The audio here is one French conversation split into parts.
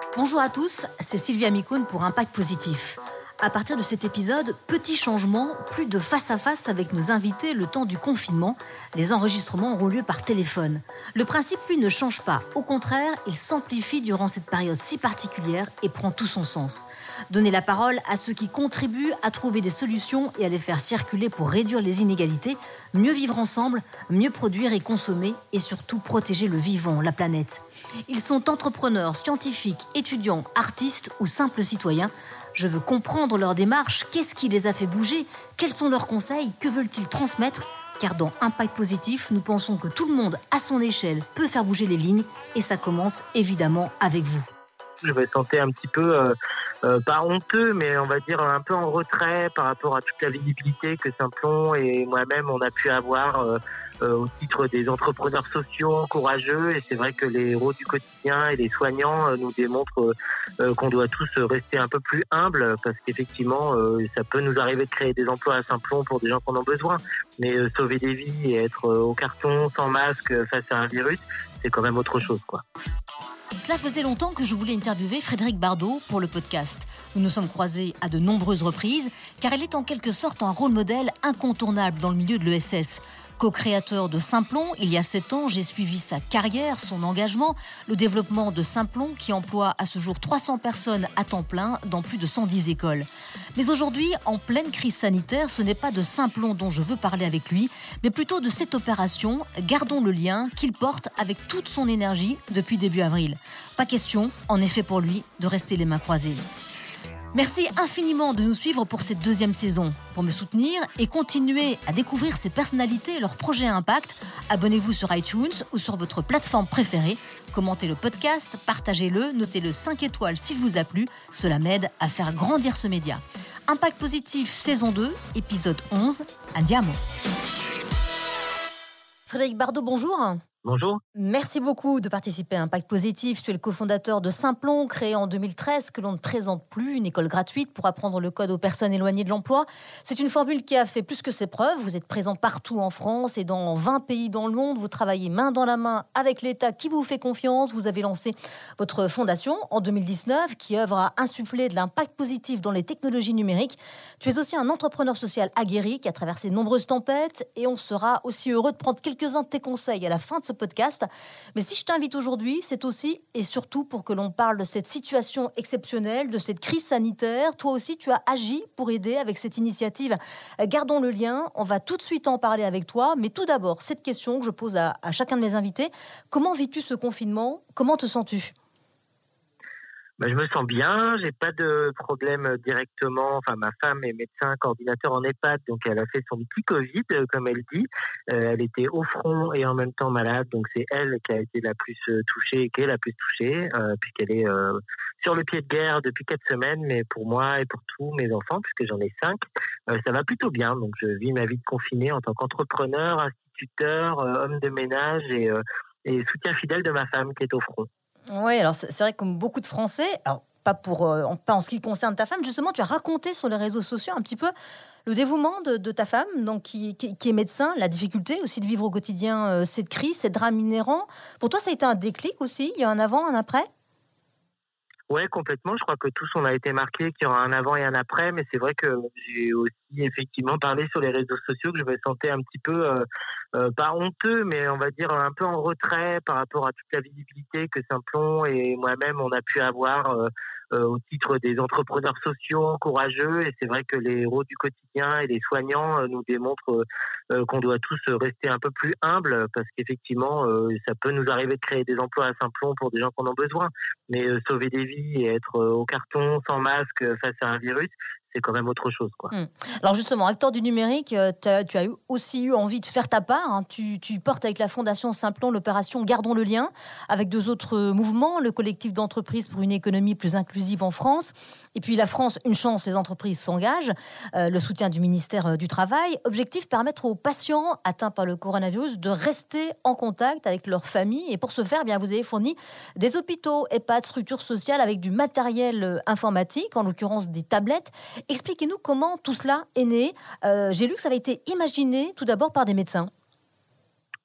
Bonjour à tous, c'est Sylvia Micone pour Impact Positif. À partir de cet épisode, petit changement, plus de face à face avec nos invités le temps du confinement. Les enregistrements auront lieu par téléphone. Le principe, lui, ne change pas. Au contraire, il s'amplifie durant cette période si particulière et prend tout son sens. Donner la parole à ceux qui contribuent à trouver des solutions et à les faire circuler pour réduire les inégalités, mieux vivre ensemble, mieux produire et consommer et surtout protéger le vivant, la planète. Ils sont entrepreneurs, scientifiques, étudiants, artistes ou simples citoyens. Je veux comprendre leur démarche, qu'est-ce qui les a fait bouger, quels sont leurs conseils, que veulent-ils transmettre ? Car dans Impact Positif, nous pensons que tout le monde, à son échelle, peut faire bouger les lignes et ça commence évidemment avec vous. Je me sentais un petit peu, pas honteux, mais on va dire un peu en retrait par rapport à toute la visibilité que Simplon et moi-même on a pu avoir au titre des entrepreneurs sociaux courageux. Et c'est vrai que les héros du quotidien et les soignants nous démontrent qu'on doit tous rester un peu plus humbles parce qu'effectivement, ça peut nous arriver de créer des emplois à Simplon pour des gens qui en ont besoin. Mais sauver des vies et être au carton, sans masque, face à un virus, c'est quand même autre chose, quoi. Cela faisait longtemps que je voulais interviewer Frédéric Bardot pour le podcast. Nous nous sommes croisés à de nombreuses reprises, car elle est en quelque sorte un rôle modèle incontournable dans le milieu de l'ESS. Co-créateur de Simplon, il y a 7 ans, j'ai suivi sa carrière, son engagement, le développement de Simplon qui emploie à ce jour 300 personnes à temps plein dans plus de 110 écoles. Mais aujourd'hui, en pleine crise sanitaire, ce n'est pas de Simplon dont je veux parler avec lui, mais plutôt de cette opération, Gardons le lien, qu'il porte avec toute son énergie depuis début avril. Pas question, en effet pour lui, de rester les mains croisées. Merci infiniment de nous suivre pour cette 2e saison. Pour me soutenir et continuer à découvrir ces personnalités et leurs projets à impact, abonnez-vous sur iTunes ou sur votre plateforme préférée. Commentez le podcast, partagez-le, notez-le 5 étoiles s'il vous a plu. Cela m'aide à faire grandir ce média. Impact Positif, saison 2, épisode 11, Andiamo. Frédéric Bardot, bonjour. Bonjour. Merci beaucoup de participer à Impact Positif. Tu es le cofondateur de Simplon, créé en 2013, que l'on ne présente plus, une école gratuite pour apprendre le code aux personnes éloignées de l'emploi. C'est une formule qui a fait plus que ses preuves. Vous êtes présent partout en France et dans 20 pays dans le monde. Vous travaillez main dans la main avec l'État qui vous fait confiance. Vous avez lancé votre fondation en 2019 qui œuvre à insuffler de l'impact positif dans les technologies numériques. Tu es aussi un entrepreneur social aguerri qui a traversé de nombreuses tempêtes et on sera aussi heureux de prendre quelques-uns de tes conseils à la fin de ce podcast. Mais si je t'invite aujourd'hui, c'est aussi et surtout pour que l'on parle de cette situation exceptionnelle, de cette crise sanitaire. Toi aussi, tu as agi pour aider avec cette initiative. Gardons le lien. On va tout de suite en parler avec toi. Mais tout d'abord, cette question que je pose à chacun de mes invités. Comment vis-tu ce confinement ? Comment te sens-tu ? Je me sens bien, j'ai pas de problème directement. Enfin, ma femme est médecin coordinateur en EHPAD, donc elle a fait son petit Covid, comme elle dit. Elle était au front et en même temps malade, donc c'est elle qui a été la plus touchée et qui est la plus touchée, puisqu'elle est sur le pied de guerre depuis 4 semaines. Mais pour moi et pour tous mes enfants, puisque j'en ai 5, ça va plutôt bien. Donc je vis ma vie de confiné en tant qu'entrepreneur, instituteur, homme de ménage et soutien fidèle de ma femme qui est au front. Oui, alors c'est vrai que comme beaucoup de Français, alors pas en ce qui concerne ta femme, justement, tu as raconté sur les réseaux sociaux un petit peu le dévouement de ta femme, donc qui est médecin, la difficulté aussi de vivre au quotidien cette crise, ces drames inhérents. Pour toi, ça a été un déclic aussi, il y a un avant, un après ? Ouais, complètement. Je crois que tous on a été marqués qu'il y aura un avant et un après, mais c'est vrai que j'ai aussi effectivement parlé sur les réseaux sociaux que je me sentais un petit peu, pas honteux, mais on va dire un peu en retrait par rapport à toute la visibilité que Simplon et moi-même on a pu avoir au titre des entrepreneurs sociaux courageux. Et c'est vrai que les héros du quotidien et les soignants nous démontrent qu'on doit tous rester un peu plus humbles parce qu'effectivement, ça peut nous arriver de créer des emplois à Simplon pour des gens qui en ont besoin. Mais sauver des vies et être au carton, sans masque, face à un virus, c'est quand même autre chose, quoi. Alors justement, acteur du numérique, tu as aussi eu envie de faire ta part. Hein. Tu portes avec la Fondation Simplon l'opération Gardons le lien, avec 2 autres mouvements, le collectif d'entreprises pour une économie plus inclusive en France, et puis la France, une chance, les entreprises s'engagent, le soutien du ministère du Travail. Objectif, permettre aux patients atteints par le coronavirus de rester en contact avec leur famille. Et pour ce faire, bien, vous avez fourni des hôpitaux, EHPAD, structures sociales avec du matériel informatique, en l'occurrence des tablettes. Expliquez-nous comment tout cela est né. J'ai lu que ça avait été imaginé tout d'abord par des médecins.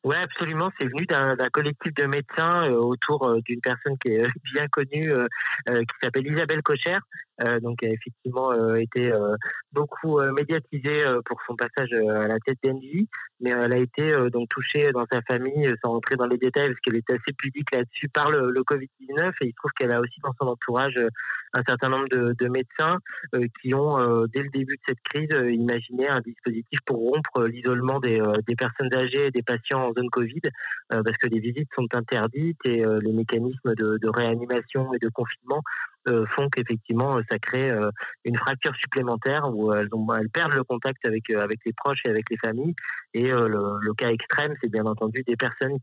Ouais, absolument. C'est venu d'un collectif de médecins autour d'une personne qui est bien connue, qui s'appelle Isabelle Cocher, donc qui a effectivement été beaucoup médiatisée pour son passage à la tête d'Engie, mais elle a été donc touchée dans sa famille, sans rentrer dans les détails, parce qu'elle était assez pudique là-dessus par le Covid-19, et il se trouve qu'elle a aussi dans son entourage un certain nombre de médecins qui ont, dès le début de cette crise, imaginé un dispositif pour rompre l'isolement des personnes âgées et des patients en zone Covid, parce que les visites sont interdites et les mécanismes de réanimation et de confinement font qu'effectivement ça crée une fracture supplémentaire où elles perdent le contact avec les proches et avec les familles. Et le cas extrême, c'est bien entendu des personnes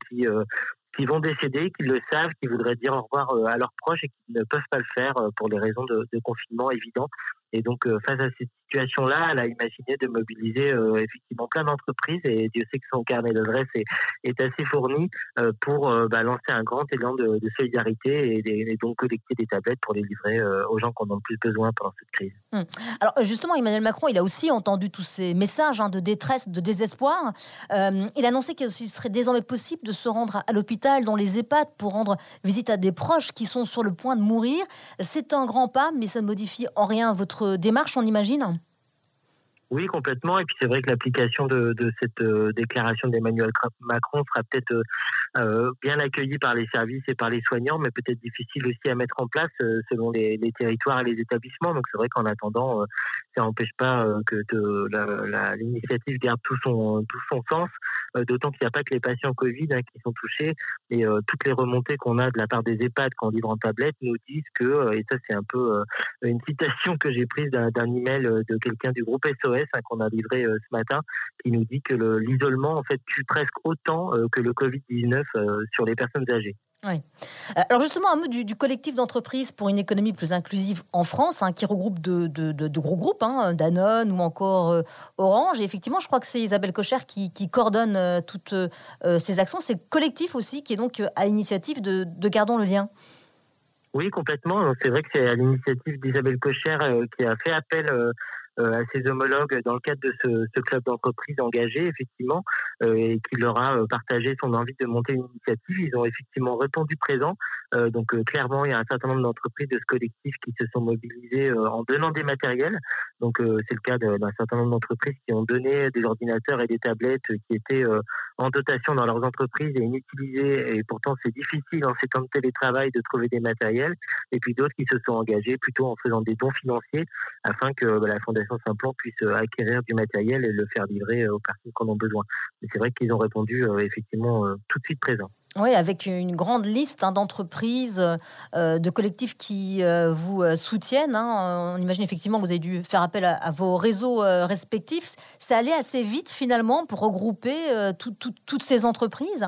qui vont décéder, qui le savent, qui voudraient dire au revoir à leurs proches et qui ne peuvent pas le faire pour des raisons de confinement évidentes. Et donc, face à cette situation-là, elle a imaginé de mobiliser effectivement plein d'entreprises, et Dieu sait que son carnet d'adresses est assez fourni pour lancer un grand élan de solidarité et donc collecter des tablettes pour les livrer aux gens qui en ont le plus besoin pendant cette crise. Alors justement, Emmanuel Macron, il a aussi entendu tous ces messages de détresse, de désespoir. Il a annoncé qu'il serait désormais possible de se rendre à l'hôpital, dans les EHPAD, pour rendre visite à des proches qui sont sur le point de mourir. C'est un grand pas, mais ça ne modifie en rien votre démarche, on imagine ? Oui, complètement. Et puis c'est vrai que l'application de cette déclaration d'Emmanuel Macron sera peut-être bien accueillie par les services et par les soignants, mais peut-être difficile aussi à mettre en place selon les territoires et les établissements. Donc c'est vrai qu'en attendant, ça n'empêche pas que l'initiative garde tout son sens, d'autant qu'il n'y a pas que les patients Covid qui sont touchés. Et toutes les remontées qu'on a de la part des EHPAD qu'on livre en tablette nous disent que, et ça c'est un peu une citation que j'ai prise d'un email de quelqu'un du groupe SOS qu'on a livré ce matin, qui nous dit que l'isolement en fait tue presque autant que le Covid-19 sur les personnes âgées. Oui. Alors justement, un mot du collectif d'entreprises pour une économie plus inclusive en France, qui regroupe de gros groupes, Danone ou encore Orange. Et effectivement, je crois que c'est Isabelle Cocher qui coordonne toutes ces actions. C'est le collectif aussi qui est donc à l'initiative de Gardons le lien. Oui, complètement. C'est vrai que c'est à l'initiative d'Isabelle Cocher qui a fait appel à ses homologues dans le cadre de ce club d'entreprise engagé, effectivement, et qui leur a partagé son envie de monter une initiative. Ils ont effectivement répondu présent. Donc clairement, il y a un certain nombre d'entreprises de ce collectif qui se sont mobilisées en donnant des matériels. Donc c'est le cas d'un certain nombre d'entreprises qui ont donné des ordinateurs et des tablettes qui étaient en dotation dans leurs entreprises et inutilisés, et pourtant c'est difficile en ces temps de télétravail de trouver des matériels, et puis d'autres qui se sont engagés plutôt en faisant des dons financiers afin que la Fondation Simplon puisse acquérir du matériel et le faire livrer aux personnes qui en ont besoin. Mais c'est vrai qu'ils ont répondu effectivement tout de suite présent. Oui, avec une grande liste d'entreprises, de collectifs qui vous soutiennent. On imagine effectivement que vous avez dû faire appel à vos réseaux respectifs. C'est allé assez vite finalement pour regrouper toutes ces entreprises.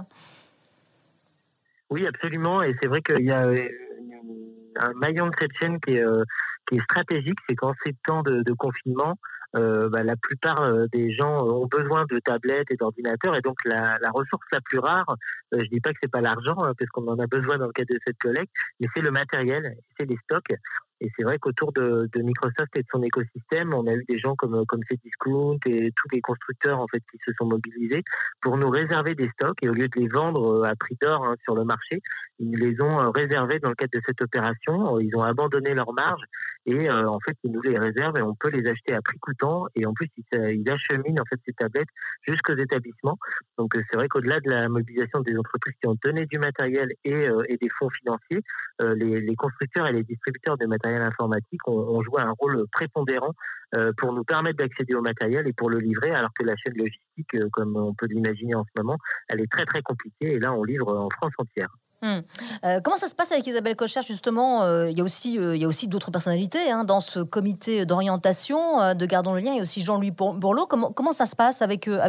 Oui, absolument. Et c'est vrai qu'il y a un maillon de cette chaîne qui est stratégique. C'est qu'en ces temps de confinement, la plupart des gens ont besoin de tablettes et d'ordinateurs, et donc la ressource la plus rare, je dis pas que c'est pas l'argent, parce qu'on en a besoin dans le cadre de cette collecte, mais c'est le matériel, c'est les stocks. Et c'est vrai qu'autour de Microsoft et de son écosystème, on a eu des gens comme Cdiscount et tous les constructeurs en fait qui se sont mobilisés pour nous réserver des stocks, et au lieu de les vendre à prix d'or sur le marché, ils les ont réservés dans le cadre de cette opération. Ils ont abandonné leur marge et en fait ils nous les réservent et on peut les acheter à prix coûtant, et en plus ils acheminent en fait ces tablettes jusqu'aux établissements. Donc c'est vrai qu'au-delà de la mobilisation des entreprises qui ont donné du matériel et des fonds financiers, les constructeurs et les distributeurs de matériel informatique ont joué un rôle prépondérant pour nous permettre d'accéder au matériel et pour le livrer, alors que la chaîne logistique, comme on peut l'imaginer en ce moment, elle est très très compliquée, et là on livre en France entière. Comment ça se passe avec Isabelle Cocher justement? Il y a aussi d'autres personnalités dans ce comité d'orientation de Gardons le lien. Il y a aussi Jean-Louis Bourlot. Comment ça se passe avec eux?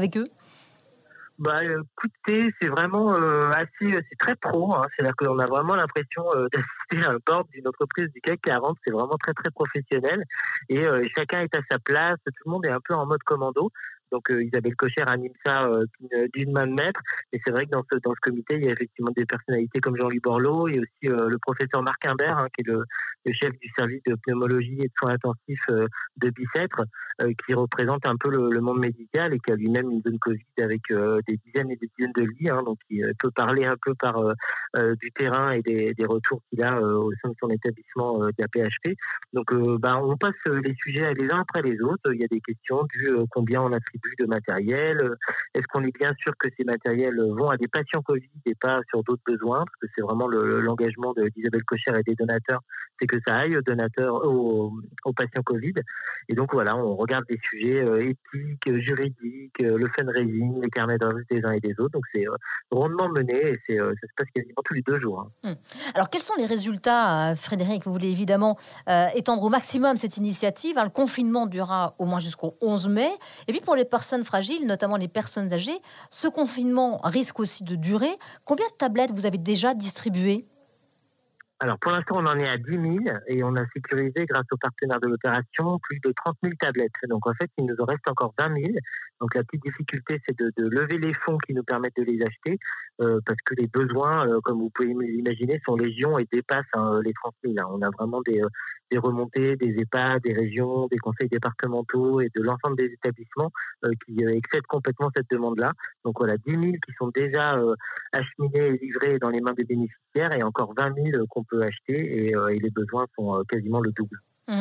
Écoutez, c'est vraiment c'est très pro. C'est-à-dire qu'on a vraiment l'impression d'assister à un board d'une entreprise du CAC 40. C'est vraiment très très professionnel, et chacun est à sa place. Tout le monde est un peu en mode commando. Donc Isabelle Kocher anime ça d'une main de maître. Et c'est vrai que dans ce comité, il y a effectivement des personnalités comme Jean-Louis Borloo et aussi le professeur Marc Imbert, qui est le chef du service de pneumologie et de soins intensifs de Bicêtre, qui représente un peu le monde médical et qui a lui-même une zone Covid avec des dizaines et des dizaines de lits. Donc il peut parler un peu par du terrain et des retours qu'il a au sein de son établissement de la PHP. Donc on passe les sujets les uns après les autres. Il y a des questions du combien on attribue de matériel, est-ce qu'on est bien sûr que ces matériels vont à des patients Covid et pas sur d'autres besoins, parce que c'est vraiment l'engagement d'Isabelle Kocher et des donateurs, c'est que ça aille aux donateurs, aux patients Covid. Et donc voilà, on regarde des sujets éthiques, juridiques, le fundraising, les carnets d'adresses des uns et des autres. Donc c'est rondement mené et ça se passe quasiment tous les 2 jours. Alors quels sont les résultats, Frédéric? Vous voulez évidemment étendre au maximum cette initiative. Le confinement durera au moins jusqu'au 11 mai. Et puis pour les personnes fragiles, notamment les personnes âgées, ce confinement risque aussi de durer. Combien de tablettes vous avez déjà distribuées? Alors, pour l'instant, on en est à 10 000 et on a sécurisé, grâce aux partenaires de l'opération, plus de 30 000 tablettes. Donc, en fait, il nous en reste encore 20 000. Donc, la petite difficulté, c'est de lever les fonds qui nous permettent de les acheter parce que les besoins, comme vous pouvez l'imaginer, sont légion et dépassent les 30 000. On a vraiment des remontées des EHPAD, des régions, des conseils départementaux et de l'ensemble des établissements qui excèdent complètement cette demande-là. Donc, voilà, 10 000 qui sont déjà acheminés et livrés dans les mains des bénéficiaires et encore 20 000 qu'on peut acheter et les besoins sont quasiment le double.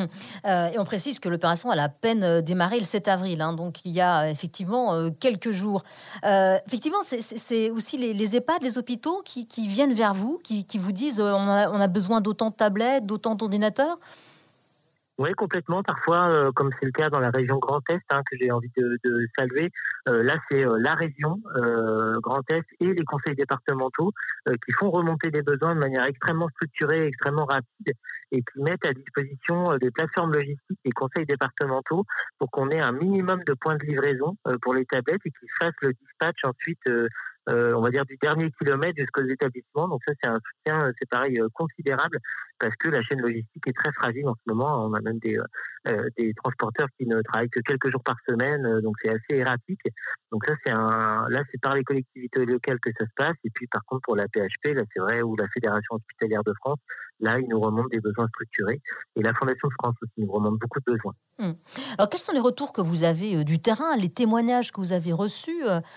Et on précise que l'opération a à peine démarré le 7 avril, donc il y a effectivement quelques jours. Effectivement, c'est aussi les EHPAD, les hôpitaux qui viennent vers vous, qui vous disent on a besoin d'autant de tablettes, d'autant d'ordinateurs. Oui, complètement. Parfois, comme c'est le cas dans la région Grand Est, que j'ai envie de saluer, là c'est la région Grand Est et les conseils départementaux qui font remonter des besoins de manière extrêmement structurée, extrêmement rapide et qui mettent à disposition des plateformes logistiques et conseils départementaux pour qu'on ait un minimum de points de livraison pour les tablettes et qu'ils fassent le dispatch ensuite on va dire du dernier kilomètre jusqu'aux établissements. Donc ça, c'est un soutien, c'est pareil, considérable parce que la chaîne logistique est très fragile en ce moment. On a même des transporteurs qui ne travaillent que quelques jours par semaine, donc c'est assez erratique. Donc ça, là, c'est par les collectivités locales que ça se passe. Et puis, par contre, pour la PHP, là, c'est vrai, ou la Fédération hospitalière de France, là, ils nous remontent des besoins structurés. Et la Fondation de France aussi nous remonte beaucoup de besoins. Alors, quels sont les retours que vous avez du terrain, les témoignages que vous avez reçus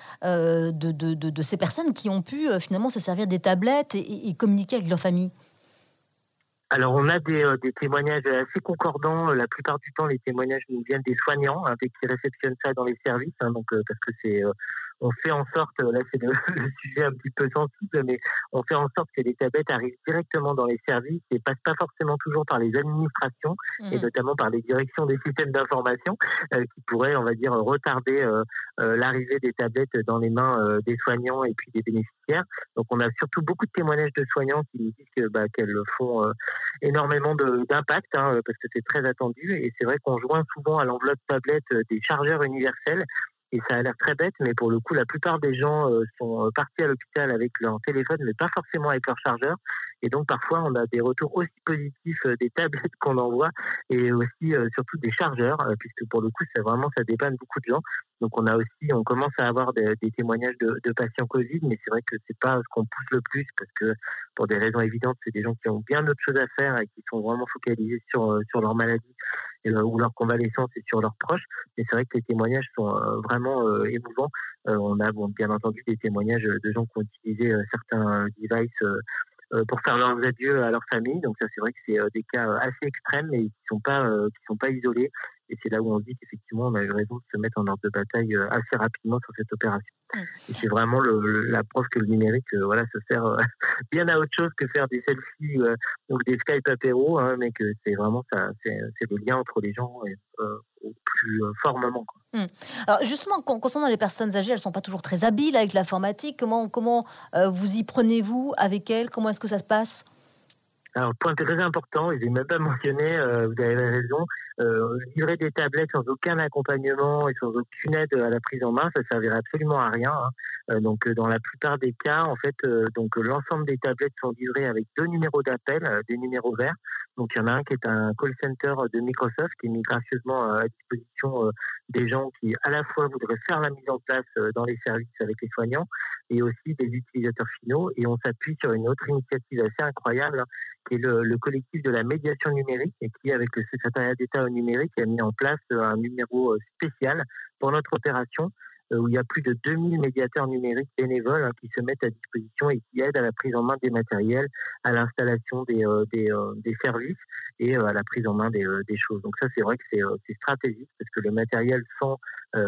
de ces personnes qui ont pu finalement se servir des tablettes et communiquer avec leur famille? Alors, on a des témoignages assez concordants. La plupart du temps, les témoignages nous viennent des soignants qui réceptionnent ça dans les services. Donc, parce que on fait en sorte, là c'est le sujet un petit peu sensible, mais on fait en sorte que les tablettes arrivent directement dans les services et passent pas forcément toujours par les administrations et notamment par les directions des systèmes d'information qui pourraient, on va dire, retarder l'arrivée des tablettes dans les mains des soignants et puis des bénéficiaires. Donc on a surtout beaucoup de témoignages de soignants qui nous disent qu'elles font énormément d'impact parce que c'est très attendu et c'est vrai qu'on joint souvent à l'enveloppe tablette des chargeurs universels. Et ça a l'air très bête, mais pour le coup, la plupart des gens sont partis à l'hôpital avec leur téléphone, mais pas forcément avec leur chargeur. Et donc, parfois, on a des retours aussi positifs des tablettes qu'on envoie et aussi, surtout, des chargeurs, puisque pour le coup, ça dépanne beaucoup de gens. Donc, on commence à avoir des témoignages de patients Covid, mais c'est vrai que c'est pas ce qu'on pousse le plus, parce que pour des raisons évidentes, c'est des gens qui ont bien d'autres choses à faire et qui sont vraiment focalisés sur leur maladie ou leur convalescence et sur leurs proches. Mais c'est vrai que les témoignages sont vraiment émouvants. On a bien entendu des témoignages de gens qui ont utilisé certains devices pour faire leurs adieux à leur famille. Donc ça, c'est vrai que c'est des cas assez extrêmes mais qui sont pas isolés. Et c'est là où on se dit qu'effectivement, on a eu raison de se mettre en ordre de bataille assez rapidement sur cette opération. Et c'est vraiment la preuve que le numérique se sert bien à autre chose que faire des selfies ou des Skype apéro, mais que c'est vraiment ça, c'est le lien entre les gens au plus fort moment. Alors justement, concernant les personnes âgées, elles ne sont pas toujours très habiles avec l'informatique. Comment vous y prenez-vous avec elles? Comment est-ce que ça se passe? Alors, point très important, je n'ai même pas mentionné, vous avez raison, livrer des tablettes sans aucun accompagnement et sans aucune aide à la prise en main, ça ne servirait absolument à rien. Donc, dans la plupart des cas, en fait, l'ensemble des tablettes sont livrées avec 2 numéros d'appel, des numéros verts. Donc il y en a un qui est un call center de Microsoft qui est mis gracieusement à disposition des gens qui à la fois voudraient faire la mise en place dans les services avec les soignants et aussi des utilisateurs finaux. Et on s'appuie sur une autre initiative assez incroyable qui est le collectif de la médiation numérique et qui, avec le secrétariat d'État au numérique, a mis en place un numéro spécial pour notre opération où il y a plus de 2000 médiateurs numériques bénévoles qui se mettent à disposition et qui aident à la prise en main des matériels, à l'installation des services et à la prise en main des choses. Donc ça, c'est vrai que c'est stratégique parce que le matériel sans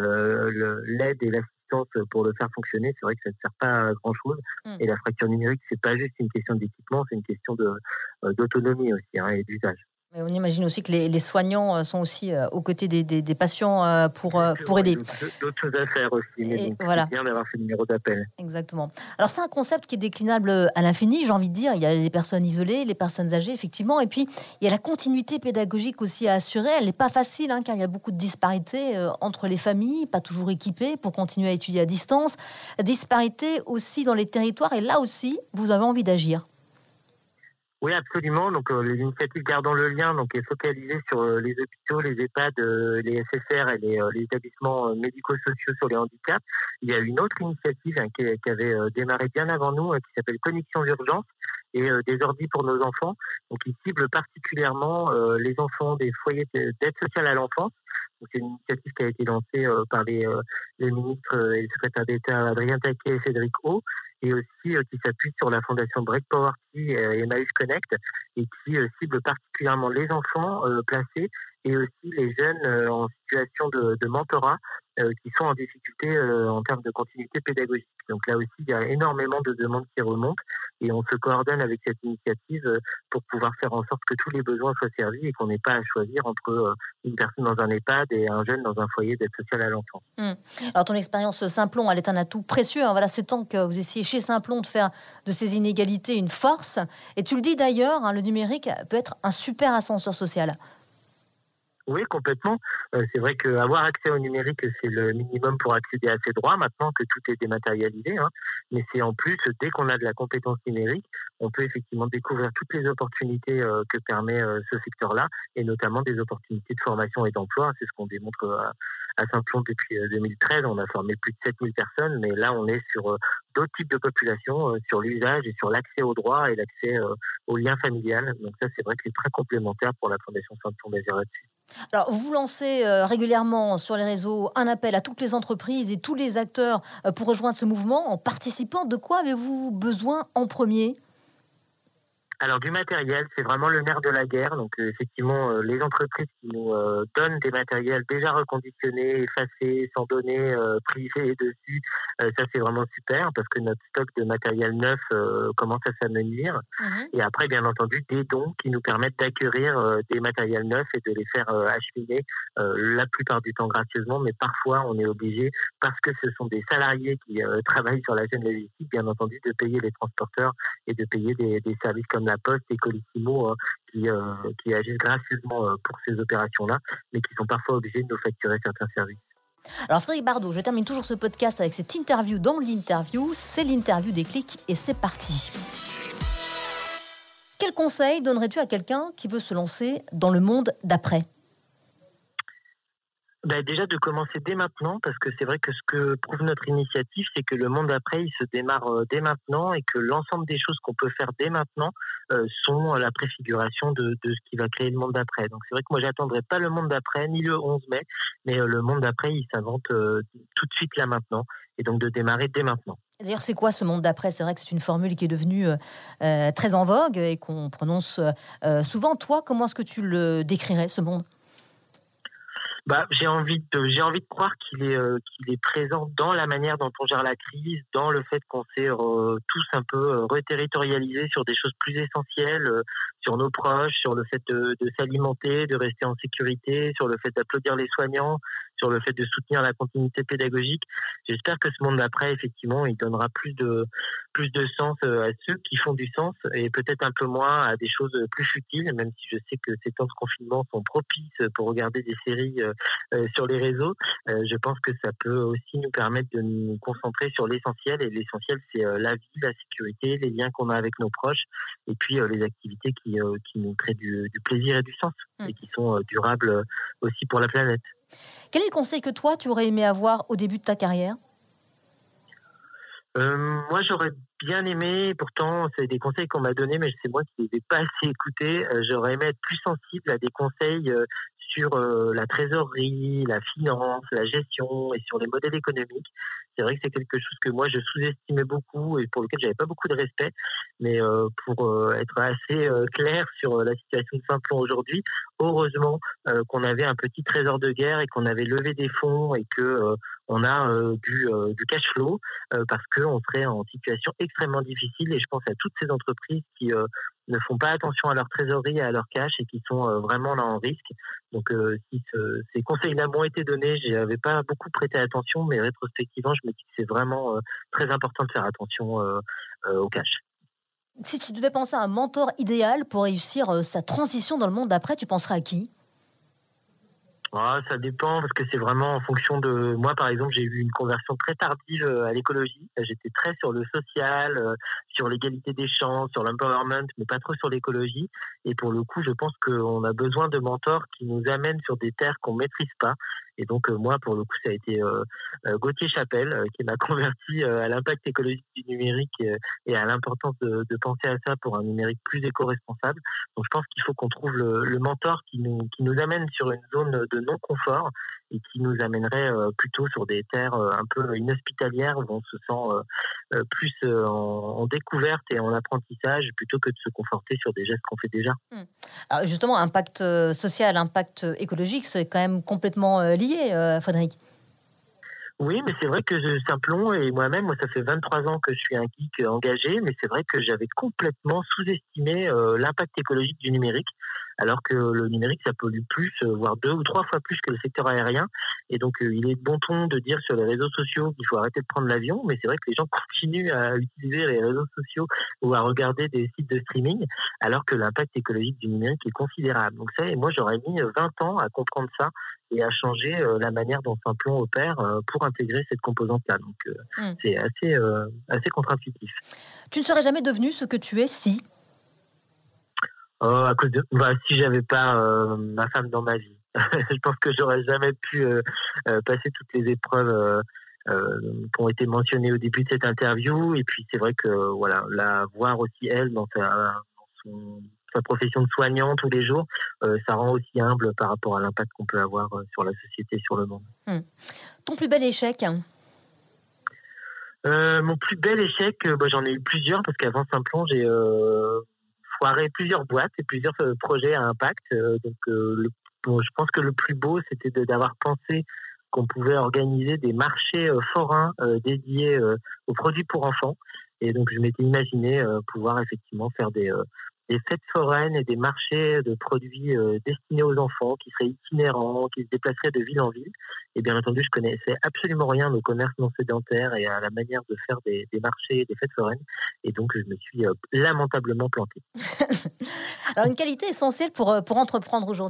l'aide et l'assistance pour le faire fonctionner, c'est vrai que ça ne sert pas à grand-chose. Et la fracture numérique, c'est pas juste une question d'équipement, c'est une question d'autonomie aussi et d'usage. Mais on imagine aussi que les soignants sont aussi aux côtés des patients pour aider. D'autres choses à faire aussi, mais voilà. C'est bien d'avoir ce numéro d'appel. Exactement. Alors c'est un concept qui est déclinable à l'infini, j'ai envie de dire. Il y a les personnes isolées, les personnes âgées, effectivement. Et puis, il y a la continuité pédagogique aussi à assurer. Elle n'est pas facile, car il y a beaucoup de disparités entre les familles, pas toujours équipées pour continuer à étudier à distance. Disparités aussi dans les territoires. Et là aussi, vous avez envie d'agir. Oui, absolument. Donc, l'initiative Gardons le lien est focalisée sur les hôpitaux, les EHPAD, les SSR et les établissements médico-sociaux sur les handicaps. Il y a une autre initiative qui avait démarré bien avant nous, qui s'appelle Connexion d'urgence et des ordis pour nos enfants. Donc, qui cible particulièrement les enfants des foyers d'aide sociale à l'enfance. Donc, c'est une initiative qui a été lancée par les ministres et le secrétaire d'État Adrien Taquet et Cédric O, et aussi qui s'appuie sur la fondation Break Poverty et Emmaüs Connect, et qui cible particulièrement les enfants placés et aussi les jeunes en situation de mentorat qui sont en difficulté en termes de continuité pédagogique. Donc là aussi, il y a énormément de demandes qui remontent et on se coordonne avec cette initiative pour pouvoir faire en sorte que tous les besoins soient servis et qu'on n'ait pas à choisir entre une personne dans un EHPAD et un jeune dans un foyer d'aide sociale à l'enfant. Alors ton expérience Simplon, elle est un atout précieux. Voilà, c'est tant que vous essayez chez Simplon de faire de ces inégalités une force. Et tu le dis d'ailleurs, le numérique peut être un super ascenseur social. Oui, complètement. C'est vrai qu'avoir accès au numérique, c'est le minimum pour accéder à ses droits, maintenant que tout est dématérialisé. Mais c'est en plus, dès qu'on a de la compétence numérique, on peut effectivement découvrir toutes les opportunités que permet ce secteur-là, et notamment des opportunités de formation et d'emploi. C'est ce qu'on démontre à Simplon depuis 2013. On a formé plus de 7000 personnes, mais là, on est sur d'autres types de populations, sur l'usage et sur l'accès aux droits et l'accès au lien familial. Donc ça, c'est vrai que c'est très complémentaire pour la Fondation Simplon d'Azur là-dessus. Alors, vous lancez régulièrement sur les réseaux un appel à toutes les entreprises et tous les acteurs pour rejoindre ce mouvement en participant. De quoi avez-vous besoin en premier ? Alors du matériel, c'est vraiment le nerf de la guerre. Donc effectivement, les entreprises qui nous donnent des matériels déjà reconditionnés, effacés, sans données privées dessus, ça c'est vraiment super parce que notre stock de matériel neuf commence à s'amenuire. Et après, bien entendu, des dons qui nous permettent d'acquérir des matériels neufs et de les faire acheminer la plupart du temps gracieusement, mais parfois on est obligé, parce que ce sont des salariés qui travaillent sur la chaîne logistique, bien entendu, de payer les transporteurs et de payer des services comme la Poste et Colissimo qui agissent gracieusement pour ces opérations-là, mais qui sont parfois obligés de nous facturer certains services. Alors Frédéric Bardot, je termine toujours ce podcast avec cette interview dans l'interview. C'est l'interview des clics et c'est parti. Quel conseil donnerais-tu à quelqu'un qui veut se lancer dans le monde d'après ? Déjà de commencer dès maintenant, parce que c'est vrai que ce que prouve notre initiative, c'est que le monde d'après, il se démarre dès maintenant et que l'ensemble des choses qu'on peut faire dès maintenant sont la préfiguration de ce qui va créer le monde d'après. Donc c'est vrai que moi, j'attendrai pas le monde d'après, ni le 11 mai, mais le monde d'après, il s'invente tout de suite là maintenant, et donc de démarrer dès maintenant. D'ailleurs, c'est quoi ce monde d'après ? C'est vrai que c'est une formule qui est devenue très en vogue et qu'on prononce souvent. Toi, comment est-ce que tu le décrirais, ce monde ? J'ai envie de croire qu'il est présent dans la manière dont on gère la crise, dans le fait qu'on s'est tous un peu reterritorialisés sur des choses plus essentielles, sur nos proches, sur le fait de s'alimenter, de rester en sécurité, sur le fait d'applaudir les soignants, sur le fait de soutenir la continuité pédagogique. J'espère que ce monde d'après, effectivement, il donnera plus de sens à ceux qui font du sens et peut-être un peu moins à des choses plus futiles, même si je sais que ces temps de confinement sont propices pour regarder des séries sur les réseaux. Je pense que ça peut aussi nous permettre de nous concentrer sur l'essentiel, et l'essentiel, c'est la vie, la sécurité, les liens qu'on a avec nos proches, et puis les activités qui nous créent du plaisir et du sens, et qui sont durables aussi pour la planète. Quel est le conseil que toi, tu aurais aimé avoir au début de ta carrière ? Moi, j'aurais bien aimé, pourtant, c'est des conseils qu'on m'a donnés, mais c'est moi qui ne les ai pas assez écoutés. J'aurais aimé être plus sensible à des conseils sur la trésorerie, la finance, la gestion et sur les modèles économiques. C'est vrai que c'est quelque chose que moi, je sous-estimais beaucoup et pour lequel j'avais pas beaucoup de respect. Mais pour être assez clair sur la situation de Simplon aujourd'hui, heureusement qu'on avait un petit trésor de guerre et qu'on avait levé des fonds et que on a du cash flow parce qu'on serait en situation extrêmement difficile. Et je pense à toutes ces entreprises qui ne font pas attention à leur trésorerie et à leur cash et qui sont vraiment là en risque. Donc si ces conseils-là m'ont été donnés, je n'avais pas beaucoup prêté attention, mais rétrospectivement, je me dis que c'est vraiment très important de faire attention au cash. Si tu devais penser à un mentor idéal pour réussir sa transition dans le monde d'après, tu penserais à qui ? Ça dépend parce que c'est vraiment en fonction de moi. Par exemple, j'ai eu une conversion très tardive à l'écologie. J'étais très sur le social, sur l'égalité des chances, sur l'empowerment, mais pas trop sur l'écologie. Et pour le coup, je pense qu'on a besoin de mentors qui nous amènent sur des terres qu'on maîtrise pas. Et donc moi, pour le coup, ça a été Gauthier Chapelle qui m'a converti à l'impact écologique du numérique et à l'importance de penser à ça pour un numérique plus éco-responsable. Donc je pense qu'il faut qu'on trouve le mentor qui nous amène sur une zone de non-confort et qui nous amènerait plutôt sur des terres un peu inhospitalières où on se sent plus en découverte et en apprentissage plutôt que de se conforter sur des gestes qu'on fait déjà. Alors justement, impact social, impact écologique, c'est quand même complètement lié, Frédéric. Oui, mais c'est vrai que Simplon et moi, ça fait 23 ans que je suis un geek engagé, mais c'est vrai que j'avais complètement sous-estimé l'impact écologique du numérique, alors que le numérique, ça pollue plus, voire 2 ou 3 fois plus que le secteur aérien. Et donc, il est de bon ton de dire sur les réseaux sociaux qu'il faut arrêter de prendre l'avion, mais c'est vrai que les gens continuent à utiliser les réseaux sociaux ou à regarder des sites de streaming, alors que l'impact écologique du numérique est considérable. Donc ça, et moi, j'aurais mis 20 ans à comprendre ça et à changer la manière dont Simplon opère pour intégrer cette composante-là. Donc, c'est assez contre-intuitif. Tu ne serais jamais devenu ce que tu es si à cause de, si j'avais pas ma femme dans ma vie. Je pense que j'aurais jamais pu passer toutes les épreuves qui ont été mentionnées au début de cette interview. Et puis, c'est vrai que la voir aussi, elle, dans sa profession de soignant tous les jours, ça rend aussi humble par rapport à l'impact qu'on peut avoir sur la société, sur le monde. Ton plus bel échec ? Mon plus bel échec, j'en ai eu plusieurs parce qu'avant Simplon, j'ai foiré plusieurs boîtes et plusieurs projets à impact. Je pense que le plus beau, c'était d'avoir pensé qu'on pouvait organiser des marchés forains dédiés aux produits pour enfants. Et donc, je m'étais imaginé pouvoir effectivement faire des fêtes foraines et des marchés de produits destinés aux enfants qui seraient itinérants, qui se déplaceraient de ville en ville. Et bien entendu, je connaissais absolument rien au commerce non sédentaire et à la manière de faire des marchés et des fêtes foraines. Et donc, je me suis lamentablement planté. Alors, une qualité essentielle pour entreprendre aujourd'hui ?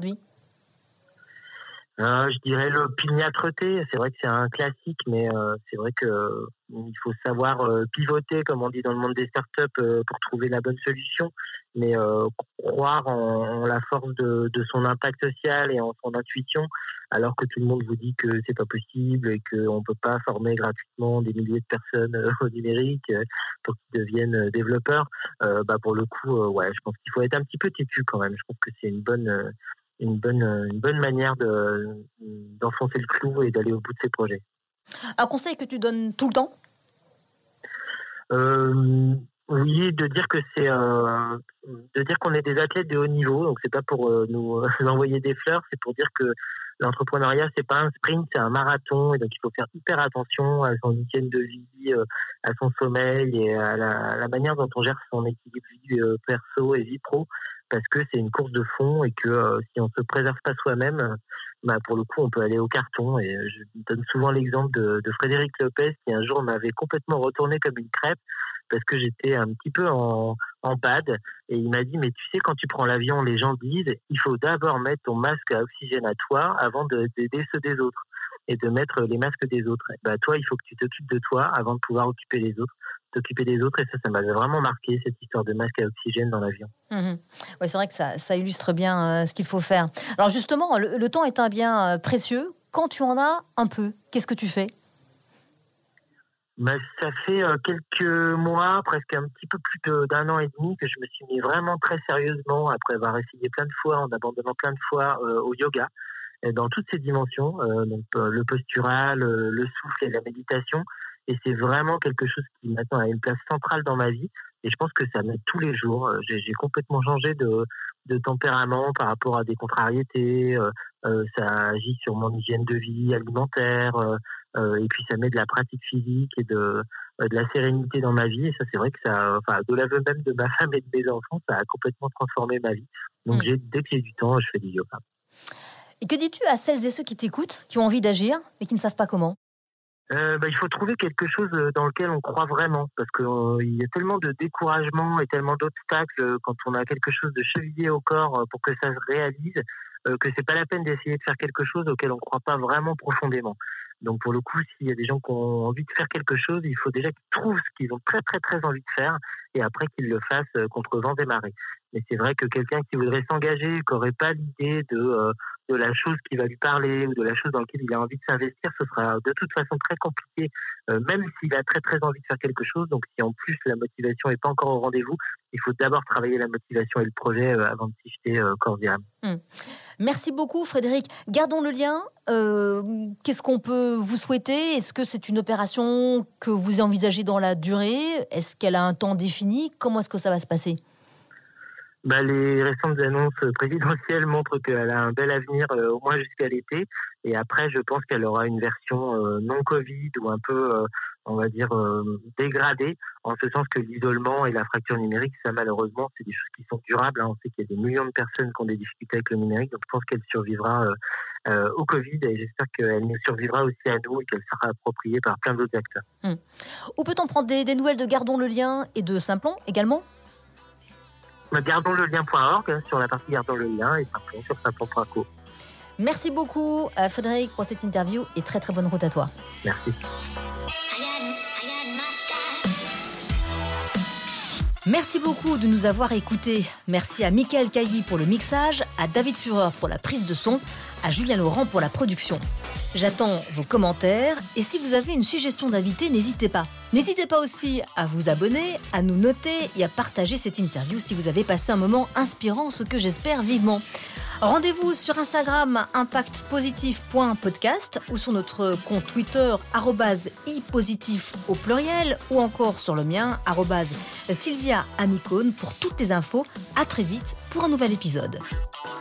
Je dirais l'opiniâtreté. C'est vrai que c'est un classique, mais c'est vrai que il faut savoir pivoter, comme on dit dans le monde des startups, pour trouver la bonne solution. Mais croire en la force de son impact social et en son intuition, alors que tout le monde vous dit que c'est pas possible et qu'on peut pas former gratuitement des milliers de personnes au numérique pour qu'ils deviennent développeurs. Pour le coup, je pense qu'il faut être un petit peu têtu quand même. Je pense que c'est une bonne manière d'enfoncer le clou et d'aller au bout de ses projets. Un conseil que tu donnes tout le temps ? Oui, de dire que de dire qu'on est des athlètes de haut niveau. Donc c'est pas pour nous envoyer des fleurs, c'est pour dire que l'entrepreneuriat, c'est pas un sprint, c'est un marathon. Et donc il faut faire hyper attention à son hygiène de vie, à son sommeil et à la manière dont on gère son équilibre vie perso et vie pro. parce que c'est une course de fond et que si on se préserve pas soi-même, pour le coup, on peut aller au carton. Et je donne souvent l'exemple de Frédéric Lopez qui un jour m'avait complètement retourné comme une crêpe parce que j'étais un petit peu en bad. Et il m'a dit, mais tu sais, quand tu prends l'avion, les gens disent, il faut d'abord mettre ton masque à oxygène à toi avant d'aider ceux des autres et de mettre les masques des autres. Toi, il faut que tu t'occupes de toi avant de pouvoir t'occuper des autres. Et ça m'avait vraiment marqué, cette histoire de masque à oxygène dans l'avion. Oui, c'est vrai que ça illustre bien ce qu'il faut faire. Alors justement, le temps est un bien précieux. Quand tu en as un peu, qu'est-ce que tu fais ? Ça fait quelques mois, presque un petit peu plus d'un an et demi, que je me suis mis vraiment très sérieusement, après avoir essayé plein de fois, en abandonnant plein de fois, au yoga, et dans toutes ses dimensions, donc le postural, le souffle et la méditation. Et c'est vraiment quelque chose qui maintenant a une place centrale dans ma vie. Et je pense que ça m'aide tous les jours. J'ai complètement changé de tempérament par rapport à des contrariétés. Ça agit sur mon hygiène de vie alimentaire. Et puis ça met de la pratique physique et de la sérénité dans ma vie. Et ça, c'est vrai que de l'aveu même de ma femme et de mes enfants, ça a complètement transformé ma vie. Donc dès que j'ai du temps, je fais du yoga. Et que dis-tu à celles et ceux qui t'écoutent, qui ont envie d'agir, mais qui ne savent pas comment ? Il faut trouver quelque chose dans lequel on croit vraiment, parce qu'il y a tellement de découragement et tellement d'obstacles quand on a quelque chose de chevillé au corps pour que ça se réalise, que c'est pas la peine d'essayer de faire quelque chose auquel on croit pas vraiment profondément. Donc pour le coup, s'il y a des gens qui ont envie de faire quelque chose, il faut déjà qu'ils trouvent ce qu'ils ont très très très envie de faire et après qu'ils le fassent contre vents et marées. Mais c'est vrai que quelqu'un qui voudrait s'engager, qui n'aurait pas l'idée de la chose qui va lui parler ou de la chose dans laquelle il a envie de s'investir, ce sera de toute façon très compliqué, même s'il a très très envie de faire quelque chose. Donc si en plus la motivation n'est pas encore au rendez-vous, il faut d'abord travailler la motivation et le projet avant de s'y jeter corps et âme. Merci beaucoup Frédéric. Gardons le lien. Qu'est-ce qu'on peut vous souhaiter ? Est-ce que c'est une opération que vous envisagez dans la durée ? Est-ce qu'elle a un temps défini ? Comment est-ce que ça va se passer ? Les récentes annonces présidentielles montrent qu'elle a un bel avenir au moins jusqu'à l'été. Et après, je pense qu'elle aura une version non Covid ou un peu, on va dire, dégradée, en ce sens que l'isolement et la fracture numérique, ça malheureusement, c'est des choses qui sont durables. On sait qu'il y a des millions de personnes qui ont des difficultés avec le numérique. Donc je pense qu'elle survivra au Covid et j'espère qu'elle nous survivra aussi à nous et qu'elle sera appropriée par plein d'autres acteurs. Où peut-on prendre des nouvelles de Gardons le lien et de Simplon également ? Gardonslelien.org sur la partie Gardons le lien et Simplon sur simplon.co. Merci beaucoup Frédéric pour cette interview et très très bonne route à toi. Merci. Merci beaucoup de nous avoir écoutés. Merci à Mickaël Cailly pour le mixage, à David Führer pour la prise de son, à Julien Laurent pour la production. J'attends vos commentaires et si vous avez une suggestion d'invité, n'hésitez pas. N'hésitez pas aussi à vous abonner, à nous noter et à partager cette interview si vous avez passé un moment inspirant, ce que j'espère vivement. Rendez-vous sur Instagram impactpositif.podcast ou sur notre compte Twitter @ipositif au pluriel ou encore sur le mien @Sylvia Amicone pour toutes les infos. À très vite pour un nouvel épisode.